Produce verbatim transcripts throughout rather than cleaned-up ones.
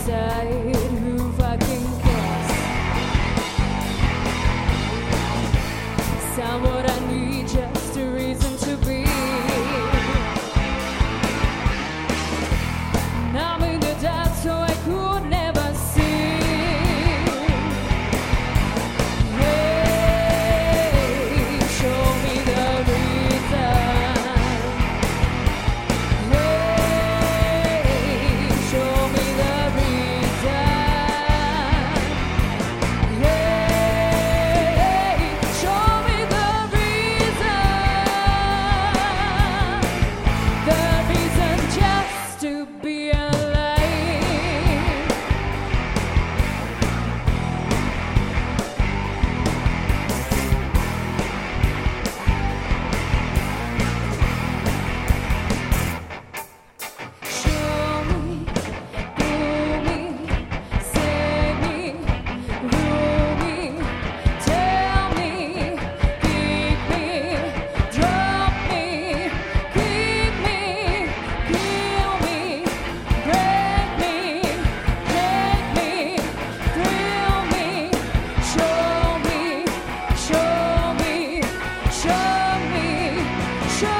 decide who fucking cares. Someone I need, just a reason to be. I'm in the dark, so I could never see. Hey, show me the reason. Hey, show me the reason. Hey, show me the reason. The reason just to be alive. Show me, prove me, save me, rule me, tell me, keep me, drop me, keep me, kill me, break me, take me, thrill me, show me, show me, show me, show.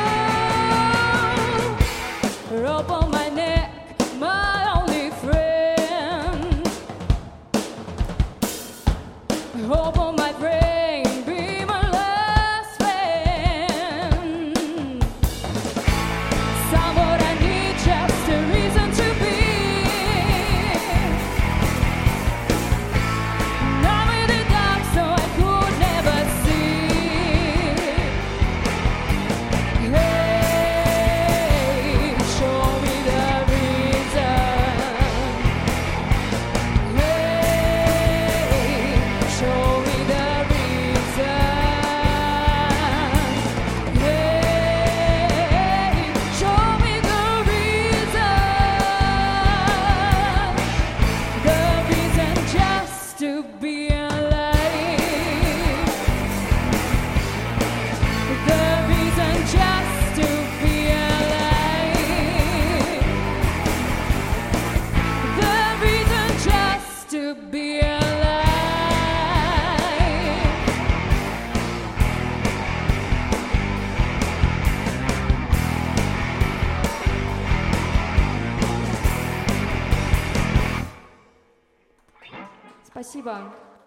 Rope on my neck, my only friend. Hope on my brain, be my last friend. Someone I need, just a reason to be. I'm in the dark, so I could never see. Hey, show me the reason. Hey, show me the reason. Hey, show me the reason. The reason just to be alive. The reason just to be alive. The reason just to be alive. Спасибо.